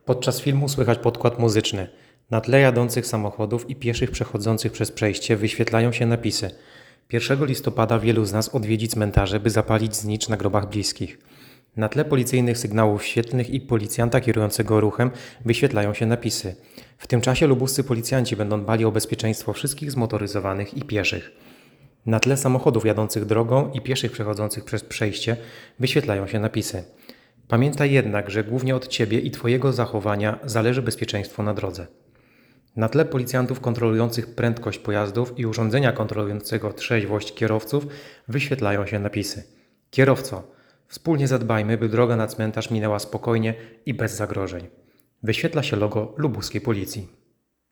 Podczas filmu słychać podkład muzyczny. Na tle jadących samochodów i pieszych przechodzących przez przejście wyświetlają się napisy. 1 listopada wielu z nas odwiedzi cmentarze, by zapalić znicz na grobach bliskich. Na tle policyjnych sygnałów świetlnych i policjanta kierującego ruchem wyświetlają się napisy. W tym czasie lubuscy policjanci będą dbali o bezpieczeństwo wszystkich zmotoryzowanych i pieszych. Na tle samochodów jadących drogą i pieszych przechodzących przez przejście wyświetlają się napisy. Pamiętaj jednak, że głównie od Ciebie i Twojego zachowania zależy bezpieczeństwo na drodze. Na tle policjantów kontrolujących prędkość pojazdów i urządzenia kontrolującego trzeźwość kierowców wyświetlają się napisy. Kierowco, wspólnie zadbajmy, by droga na cmentarz minęła spokojnie i bez zagrożeń. Wyświetla się logo lubuskiej policji.